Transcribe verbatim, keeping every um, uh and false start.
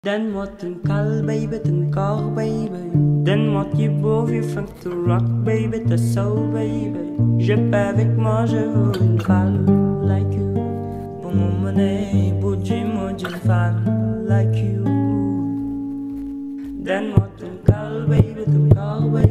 Donne-moi ton cœur, baby, ton corps, baby. Donne-moi tes beaux vieux funk to rock, baby, ta soul, baby. Je pas avec moi, je veux une femme like you. Pour mon monnaie, pour du mot d'une femme like you. Donne-moi ton cœur, baby, ton corps, baby.